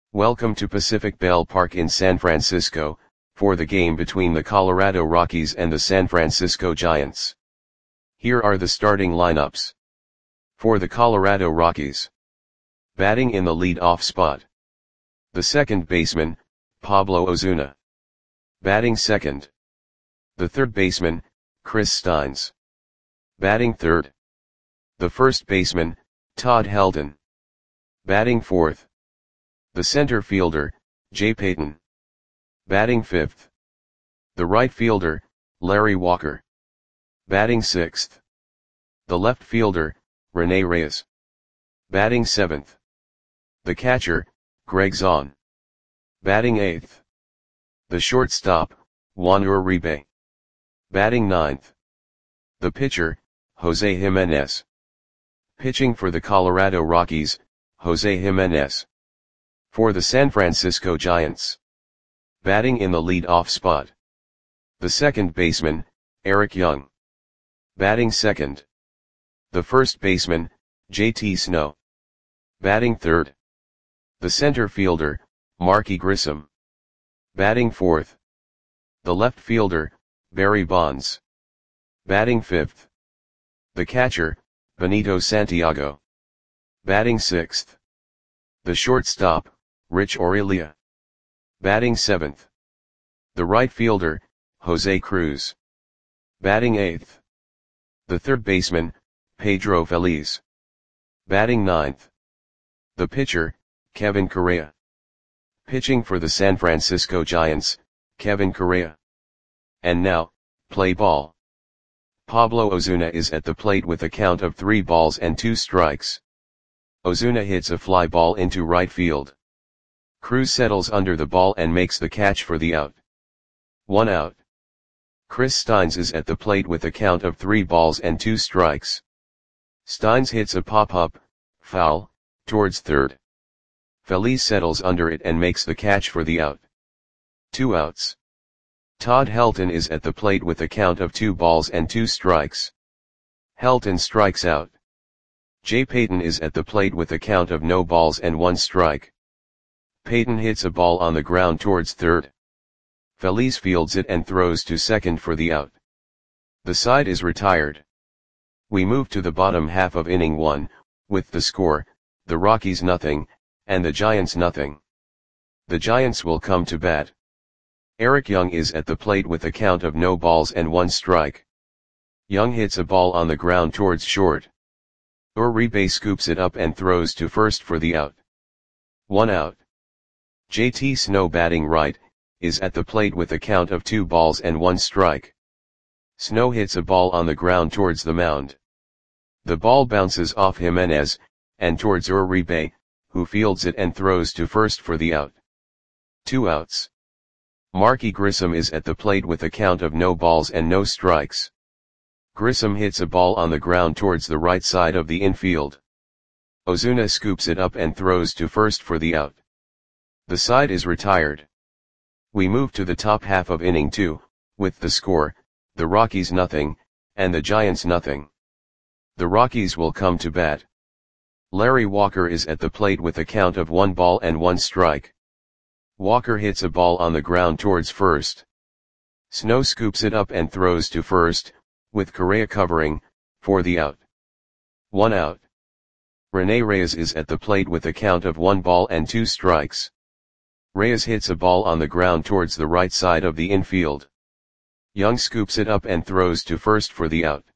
Welcome to Pacific Ballpark in San Francisco, for the game between the Colorado Rockies and the San Francisco Giants. Here are the starting lineups. For the Colorado Rockies. Batting in the lead-off spot. The second baseman, Pablo Ozuna. Batting second. The third baseman, Chris Steins. Batting third. The first baseman, Todd Helton. Batting fourth. The center fielder, Jay Payton. Batting fifth. The right fielder, Larry Walker. Batting sixth. The left fielder, Rene Reyes. Batting seventh. The catcher, Greg Zaun. Batting eighth. The shortstop, Juan Uribe. Batting ninth. The pitcher, Jose Jimenez. Pitching for the Colorado Rockies, Jose Jimenez. For the San Francisco Giants. Batting in the lead-off spot. The second baseman, Eric Young. Batting second. The first baseman, J.T. Snow. Batting third. The center fielder, Marky Grissom. Batting fourth. The left fielder, Barry Bonds. Batting fifth. The catcher, Benito Santiago. Batting sixth. The shortstop, Rich Aurelia. Batting seventh. The right fielder, Jose Cruz. Batting eighth. The third baseman, Pedro Feliz. Batting ninth. The pitcher, Kevin Correa. Pitching for the San Francisco Giants, Kevin Correa. And now, play ball. Pablo Ozuna is at the plate with a count of 3 balls and 2 strikes. Ozuna hits a fly ball into right field. Cruz settles under the ball and makes the catch for the out. 1 out. Chris Steins is at the plate with a count of 3 balls and 2 strikes. Steins hits a pop-up, foul, towards third. Feliz settles under it and makes the catch for the out. 2 outs. Todd Helton is at the plate with a count of 2 balls and 2 strikes. Helton strikes out. Jay Payton is at the plate with a count of no balls and 1 strike. Payton hits a ball on the ground towards third. Feliz fields it and throws to second for the out. The side is retired. We move to the bottom half of inning 1, with the score, the Rockies nothing, and the Giants nothing. The Giants will come to bat. Eric Young is at the plate with a count of no balls and 1 strike. Young hits a ball on the ground towards short. Uribe scoops it up and throws to first for the out. 1 out. J.T. Snow batting right, is at the plate with a count of 2 balls and 1 strike. Snow hits a ball on the ground towards the mound. The ball bounces off Jimenez, and towards Uribe, who fields it and throws to first for the out. 2 outs. Marky Grissom is at the plate with a count of no balls and no strikes. Grissom hits a ball on the ground towards the right side of the infield. Ozuna scoops it up and throws to first for the out. The side is retired. We move to the top half of inning 2, with the score, the Rockies nothing, and the Giants nothing. The Rockies will come to bat. Larry Walker is at the plate with a count of 1 ball and 1 strike. Walker hits a ball on the ground towards first. Snow scoops it up and throws to first, with Correa covering, for the out. 1 out. Rene Reyes is at the plate with a count of 1 ball and 2 strikes. Reyes hits a ball on the ground towards the right side of the infield. Young scoops it up and throws to first for the out.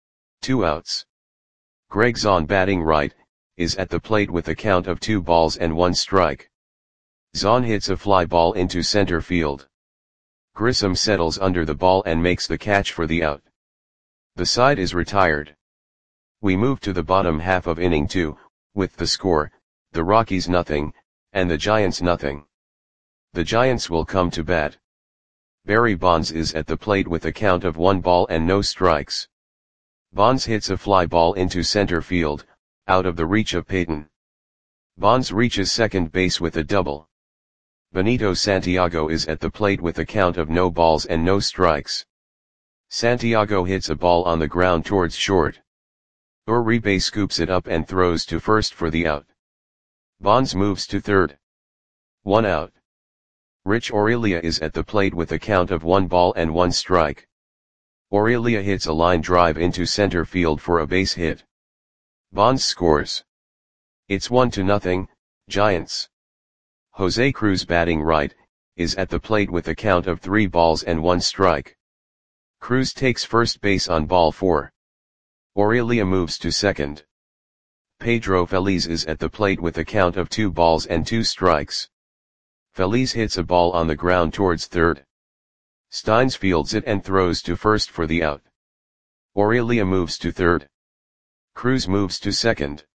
2 outs. Greg Zaun batting right, is at the plate with a count of 2 balls and 1 strike. Zaun hits a fly ball into center field. Grissom settles under the ball and makes the catch for the out. The side is retired. We move to the bottom half of inning 2, with the score, the Rockies nothing, and the Giants nothing. The Giants will come to bat. Barry Bonds is at the plate with a count of 1 ball and no strikes. Bonds hits a fly ball into center field, out of the reach of Payton. Bonds reaches second base with a double. Benito Santiago is at the plate with a count of no balls and no strikes. Santiago hits a ball on the ground towards short. Uribe scoops it up and throws to first for the out. Bonds moves to third. 1 out. Rich Aurelia is at the plate with a count of 1 ball and 1 strike. Aurelia hits a line drive into center field for a base hit. Bonds scores. It's 1-0, Giants. Jose Cruz, batting right, is at the plate with a count of 3 balls and 1 strike. Cruz takes first base on ball 4. Aurelia moves to second. Pedro Feliz is at the plate with a count of 2 balls and 2 strikes. Feliz hits a ball on the ground towards third. Steins fields it and throws to first for the out. Aurelia moves to third. Cruz moves to second.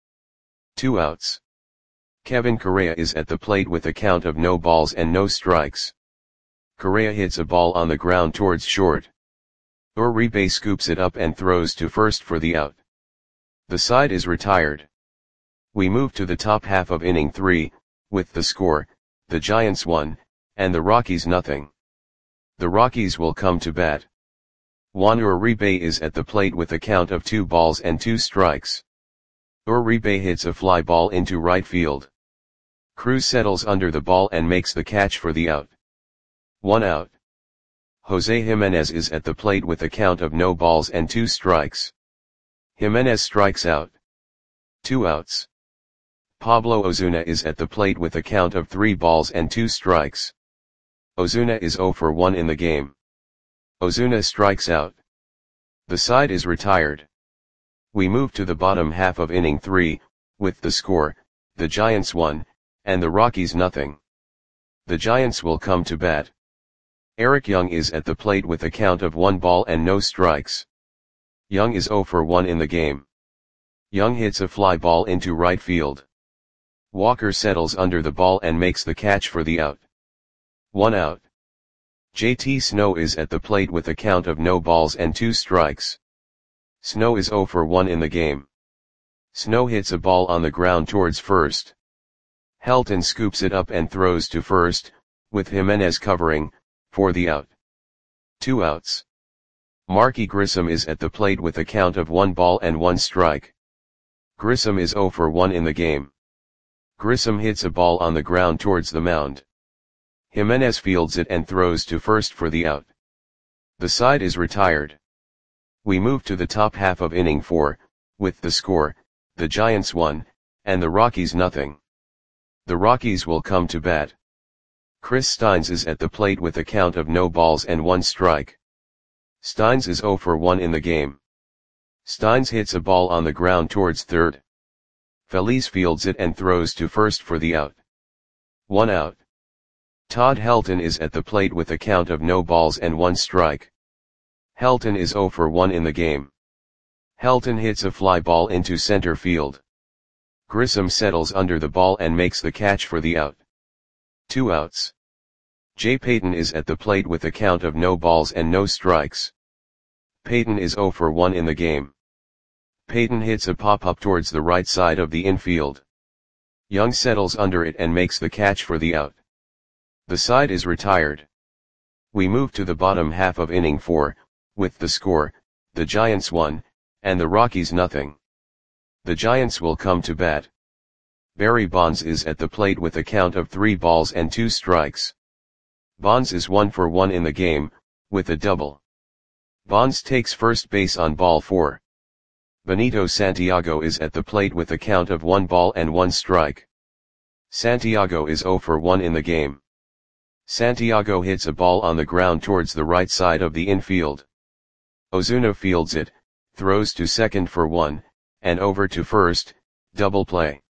2 outs. Kevin Correa is at the plate with a count of no balls and no strikes. Correa hits a ball on the ground towards short. Uribe scoops it up and throws to first for the out. The side is retired. We move to the top half of inning 3, with the score, the Giants 1, and the Rockies nothing. The Rockies will come to bat. Juan Uribe is at the plate with a count of 2 balls and 2 strikes. Uribe hits a fly ball into right field. Cruz settles under the ball and makes the catch for the out. 1 out. Jose Jimenez is at the plate with a count of no balls and 2 strikes. Jimenez strikes out. 2 outs. Pablo Ozuna is at the plate with a count of 3 balls and 2 strikes. Ozuna is 0 for 1 in the game. Ozuna strikes out. The side is retired. We move to the bottom half of inning 3, with the score, the Giants 1, and the Rockies nothing. The Giants will come to bat. Eric Young is at the plate with a count of 1 ball and no strikes. Young is 0 for 1 in the game. Young hits a fly ball into right field. Walker settles under the ball and makes the catch for the out. 1 out. JT Snow is at the plate with a count of no balls and 2 strikes. Snow is 0 for 1 in the game. Snow hits a ball on the ground towards first. Helton scoops it up and throws to first, with Jimenez covering, for the out. 2 outs. Marky Grissom is at the plate with a count of 1 ball and 1 strike. Grissom is 0 for 1 in the game. Grissom hits a ball on the ground towards the mound. Jimenez fields it and throws to first for the out. The side is retired. We move to the top half of inning 4, with the score, the Giants 1, and the Rockies nothing. The Rockies will come to bat. Chris Steins is at the plate with a count of no balls and 1 strike. Steins is 0 for 1 in the game. Steins hits a ball on the ground towards third. Feliz fields it and throws to first for the out. 1 out. Todd Helton is at the plate with a count of no balls and 1 strike. Helton is 0 for 1 in the game. Helton hits a fly ball into center field. Grissom settles under the ball and makes the catch for the out. 2 outs. Jay Payton is at the plate with a count of no balls and no strikes. Payton is 0 for 1 in the game. Payton hits a pop-up towards the right side of the infield. Young settles under it and makes the catch for the out. The side is retired. We move to the bottom half of inning 4, with the score, the Giants 1, and the Rockies nothing. The Giants will come to bat. Barry Bonds is at the plate with a count of 3 balls and 2 strikes. Bonds is 1 for 1 in the game, with a double. Bonds takes first base on ball 4. Benito Santiago is at the plate with a count of 1 ball and 1 strike. Santiago is 0 for 1 in the game. Santiago hits a ball on the ground towards the right side of the infield. Ozuna fields it, throws to second for 1, and over to first, double play.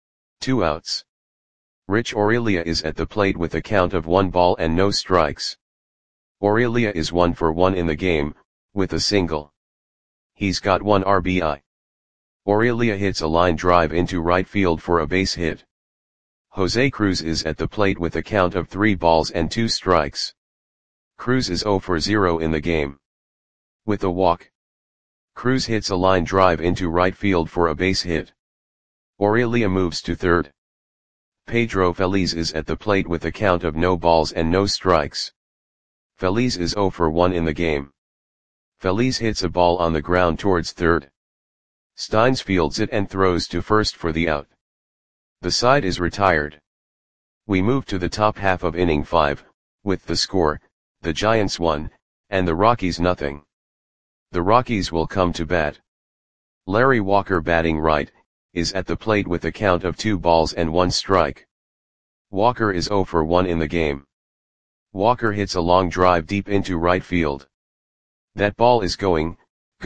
2 outs. Rich Aurelia is at the plate with a count of 1 ball and no strikes. Aurelia is 1 for 1 in the game, with a single. He's got 1 RBI. Aurelia hits a line drive into right field for a base hit. Jose Cruz is at the plate with a count of 3 balls and 2 strikes. Cruz is 0 for 0 in the game. With a walk. Cruz hits a line drive into right field for a base hit. Aurelia moves to third. Pedro Feliz is at the plate with a count of no balls and no strikes. Feliz is 0 for 1 in the game. Feliz hits a ball on the ground towards third. Steins fields it and throws to first for the out. The side is retired. We move to the top half of inning 5, with the score, the Giants 1, and the Rockies nothing. The Rockies will come to bat. Larry Walker, batting right, is at the plate with a count of 2 balls and 1 strike. Walker is 0 for 1 in the game. Walker hits a long drive deep into right field. That ball is going,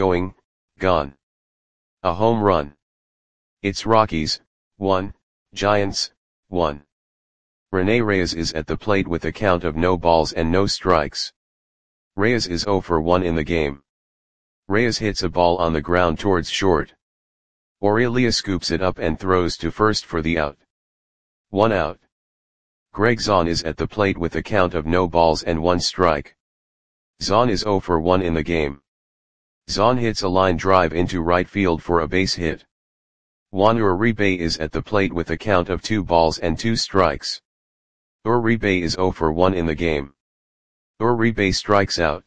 gone. A home run. It's Rockies 1, Giants 1. Rene Reyes is at the plate with a count of no balls and no strikes. Reyes is 0 for 1 in the game. Reyes hits a ball on the ground towards short. Aurelia scoops it up and throws to first for the out. 1 out. Greg Zahn is at the plate with a count of no balls and 1 strike. Zahn is 0 for 1 in the game. Zahn hits a line drive into right field for a base hit. Juan Uribe is at the plate with a count of 2 balls and 2 strikes. Uribe is 0 for 1 in the game. Uribe strikes out.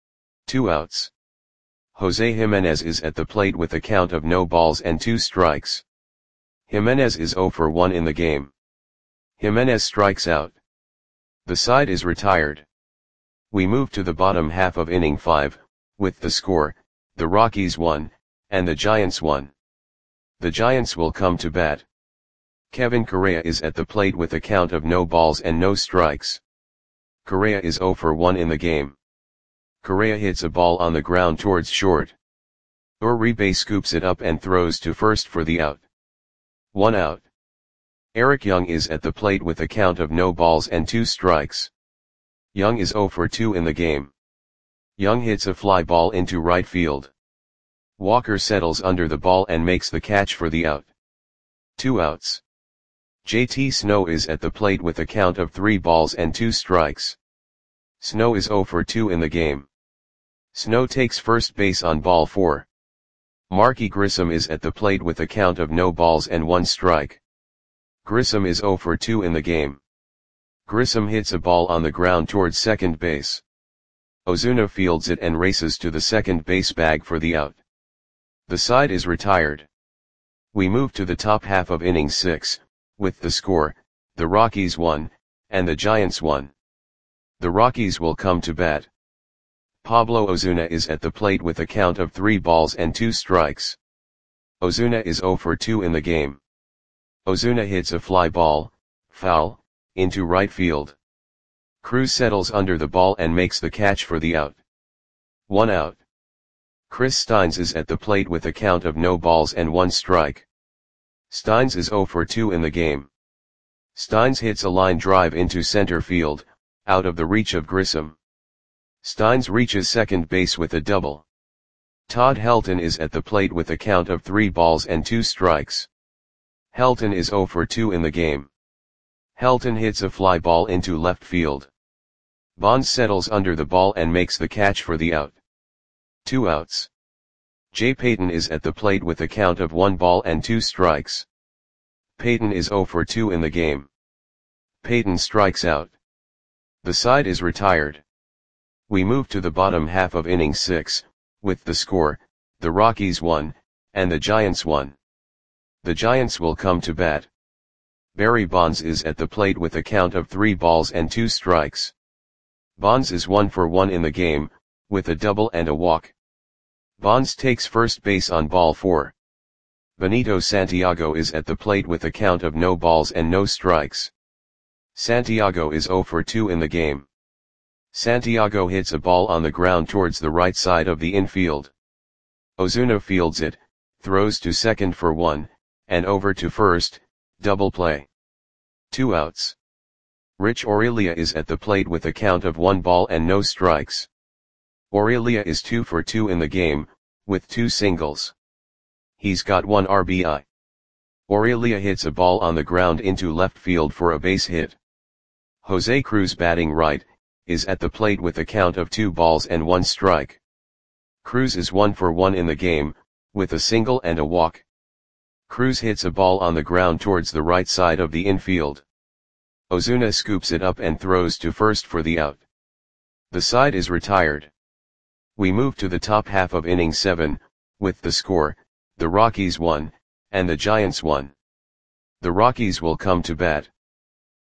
2 outs. Jose Jimenez is at the plate with a count of no balls and 2 strikes. Jimenez is 0 for 1 in the game. Jimenez strikes out. The side is retired. We move to the bottom half of inning 5, with the score, the Rockies 1, and the Giants 1. The Giants will come to bat. Kevin Correa is at the plate with a count of no balls and no strikes. Correa is 0 for 1 in the game. Correa hits a ball on the ground towards short. Uribe scoops it up and throws to first for the out. 1 out. Eric Young is at the plate with a count of no balls and 2 strikes. Young is 0 for 2 in the game. Young hits a fly ball into right field. Walker settles under the ball and makes the catch for the out. 2 outs. JT Snow is at the plate with a count of 3 balls and 2 strikes. Snow is 0 for 2 in the game. Snow takes first base on ball 4. Marky Grissom is at the plate with a count of no balls and 1 strike. Grissom is 0 for 2 in the game. Grissom hits a ball on the ground towards second base. Ozuna fields it and races to the second base bag for the out. The side is retired. We move to the top half of inning 6, with the score, the Rockies 1, and the Giants 1. The Rockies will come to bat. Pablo Ozuna is at the plate with a count of 3 balls and 2 strikes. Ozuna is 0 for 2 in the game. Ozuna hits a fly ball, foul, into right field. Cruz settles under the ball and makes the catch for the out. 1 out. Chris Steins is at the plate with a count of no balls and 1 strike. Steins is 0 for 2 in the game. Steins hits a line drive into center field, out of the reach of Grissom. Steins reaches second base with a double. Todd Helton is at the plate with a count of 3 balls and 2 strikes. Helton is 0 for 2 in the game. Helton hits a fly ball into left field. Bonds settles under the ball and makes the catch for the out. 2 outs. Jay Payton is at the plate with a count of 1 ball and 2 strikes. Payton is 0 for 2 in the game. Payton strikes out. The side is retired. We move to the bottom half of inning 6, with the score, the Rockies 1, and the Giants 1. The Giants will come to bat. Barry Bonds is at the plate with a count of 3 balls and 2 strikes. Bonds is 1 for 1 in the game, with a double and a walk. Bonds takes first base on ball 4. Benito Santiago is at the plate with a count of no balls and no strikes. Santiago is 0 for 2 in the game. Santiago hits a ball on the ground towards the right side of the infield. Ozuna fields it, throws to second for 1, and over to first, double play. 2 outs. Rich Aurelia is at the plate with a count of 1 ball and no strikes. Aurelia is 2 for 2 in the game, with 2 singles. He's got 1 RBI. Aurelia hits a ball on the ground into left field for a base hit. Jose Cruz, batting right, is at the plate with a count of 2 balls and 1 strike. Cruz is 1 for 1 in the game, with a single and a walk. Cruz hits a ball on the ground towards the right side of the infield. Ozuna scoops it up and throws to first for the out. The side is retired. We move to the top half of inning 7, with the score, the Rockies 1, and the Giants 1. The Rockies will come to bat.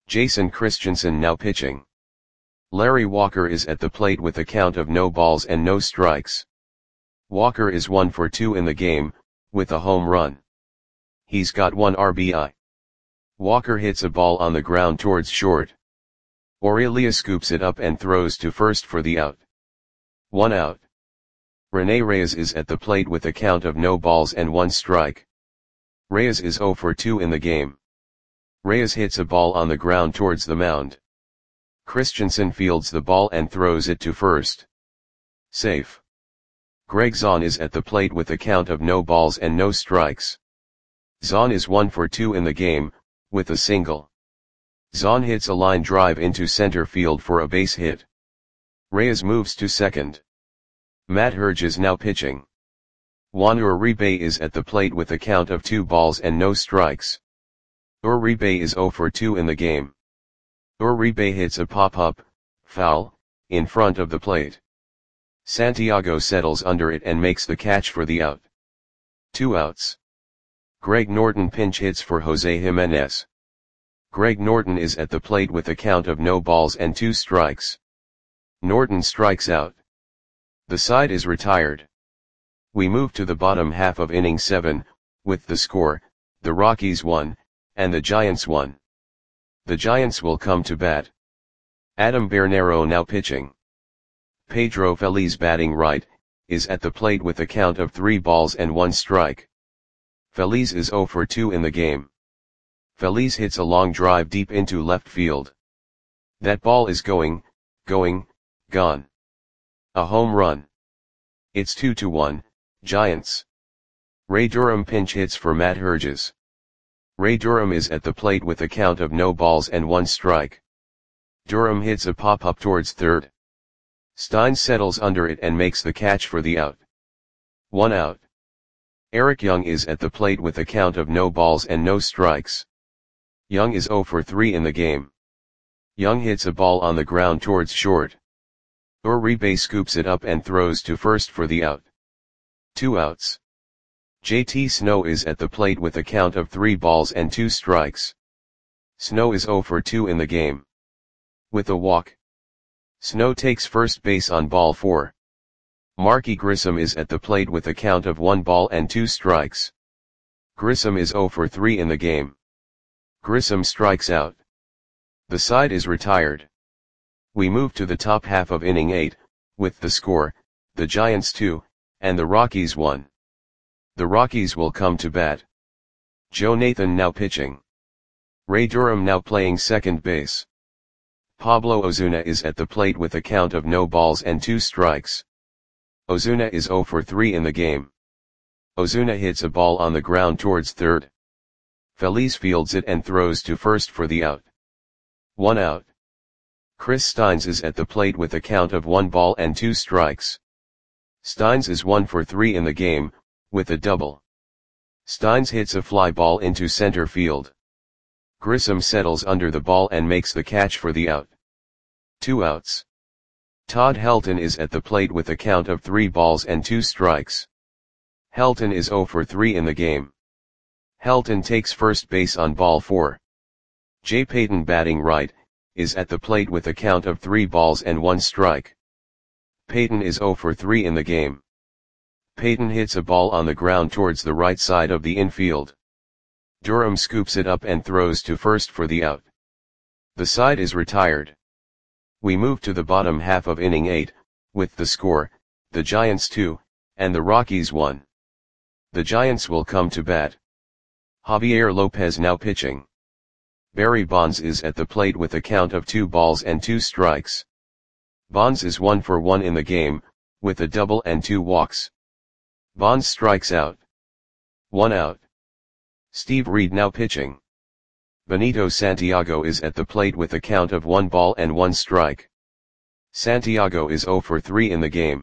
Jason Christensen now pitching. Larry Walker is at the plate with a count of no balls and no strikes. Walker is 1 for 2 in the game, with a home run. He's got 1 RBI. Walker hits a ball on the ground towards short. Aurelia scoops it up and throws to first for the out. 1 out. Rene Reyes is at the plate with a count of no balls and 1 strike. Reyes is 0 for 2 in the game. Reyes hits a ball on the ground towards the mound. Christensen fields the ball and throws it to first. Safe. Greg Zahn is at the plate with a count of no balls and no strikes. Zahn is 1 for 2 in the game, with a single. Zahn hits a line drive into center field for a base hit. Reyes moves to second. Matt Herge is now pitching. Juan Uribe is at the plate with a count of 2 balls and no strikes. Uribe is 0 for 2 in the game. Uribe hits a pop-up, foul, in front of the plate. Santiago settles under it and makes the catch for the out. 2 outs. Greg Norton pinch hits for Jose Jimenez. Greg Norton is at the plate with a count of no balls and 2 strikes. Norton strikes out. The side is retired. We move to the bottom half of inning 7, with the score, the Rockies 1, and the Giants 1. The Giants will come to bat. Adam Bernero now pitching. Pedro Feliz batting right, is at the plate with a count of 3 balls and 1 strike. Feliz is 0 for 2 in the game. Feliz hits a long drive deep into left field. That ball is gone. A home run. It's 2-1, Giants. Ray Durham pinch hits for Matt Herges. Ray Durham is at the plate with a count of no balls and 1 strike. Durham hits a pop-up towards third. Stein settles under it and makes the catch for the out. 1 out. Eric Young is at the plate with a count of no balls and no strikes. Young is 0 for 3 in the game. Young hits a ball on the ground towards short. Uribe scoops it up and throws to first for the out. 2 outs. JT Snow is at the plate with a count of 3 balls and 2 strikes. Snow is 0 for 2 in the game. With a walk. Snow takes first base on ball 4. Marky Grissom is at the plate with a count of 1 ball and 2 strikes. Grissom is 0 for 3 in the game. Grissom strikes out. The side is retired. We move to the top half of inning 8, with the score, the Giants 2, and the Rockies 1. The Rockies will come to bat. Joe Nathan now pitching. Ray Durham now playing second base. Pablo Ozuna is at the plate with a count of no balls and 2 strikes. Ozuna is 0 for 3 in the game. Ozuna hits a ball on the ground towards third. Feliz fields it and throws to first for the out. 1 out. Chris Steins is at the plate with a count of 1 ball and 2 strikes. Steins is 1 for 3 in the game, with a double. Steins hits a fly ball into center field. Grissom settles under the ball and makes the catch for the out. 2 outs. Todd Helton is at the plate with a count of 3 balls and 2 strikes. Helton is 0 for 3 in the game. Helton takes first base on ball 4. Jay Payton batting right, is at the plate with a count of 3 balls and 1 strike. Payton is 0 for 3 in the game. Payton hits a ball on the ground towards the right side of the infield. Durham scoops it up and throws to first for the out. The side is retired. We move to the bottom half of inning 8, with the score, the Giants 2, and the Rockies 1. The Giants will come to bat. Javier Lopez now pitching. Barry Bonds is at the plate with a count of 2 balls and 2 strikes. Bonds is 1 for 1 in the game, with a double and 2 walks. Bonds strikes out. 1 out. Steve Reed now pitching. Benito Santiago is at the plate with a count of 1 ball and 1 strike. Santiago is 0 for 3 in the game.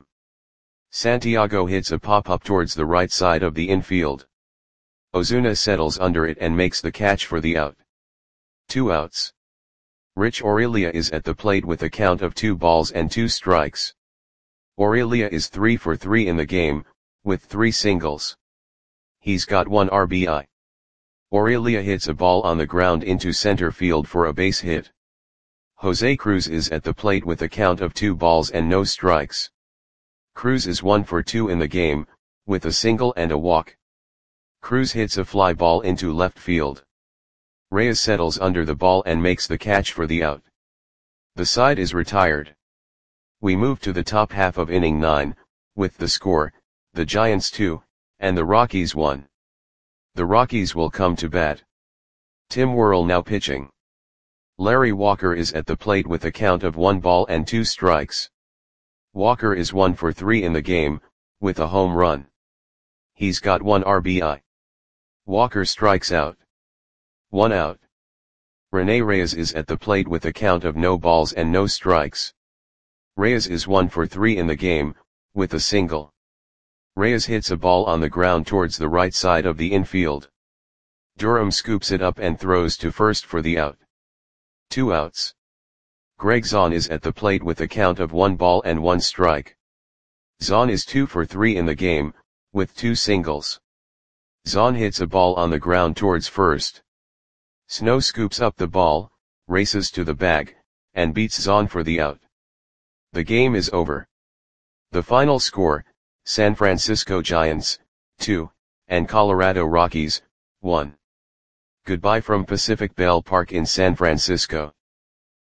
Santiago hits a pop-up towards the right side of the infield. Ozuna settles under it and makes the catch for the out. 2 outs. Rich Aurelia is at the plate with a count of 2 balls and 2 strikes. Aurelia is 3 for 3 in the game, with 3 singles. He's got 1 RBI. Aurelia hits a ball on the ground into center field for a base hit. Jose Cruz is at the plate with a count of 2 balls and no strikes. Cruz is 1 for 2 in the game, with a single and a walk. Cruz hits a fly ball into left field. Reyes settles under the ball and makes the catch for the out. The side is retired. We move to the top half of inning 9, with the score, the Giants 2, and the Rockies 1. The Rockies will come to bat. Tim Worrell now pitching. Larry Walker is at the plate with a count of 1 ball and 2 strikes. Walker is 1 for 3 in the game, with a home run. He's got 1 RBI. Walker strikes out. 1 out. Rene Reyes is at the plate with a count of no balls and no strikes. Reyes is 1 for 3 in the game, with a single. Reyes hits a ball on the ground towards the right side of the infield. Durham scoops it up and throws to first for the out. 2 outs. Greg Zahn is at the plate with a count of 1 ball and 1 strike. Zahn is 2 for 3 in the game, with 2 singles. Zahn hits a ball on the ground towards first. Snow scoops up the ball, races to the bag, and beats Zahn for the out. The game is over. The final score, San Francisco Giants, 2, and Colorado Rockies, 1. Goodbye from Pacific Bell Park in San Francisco.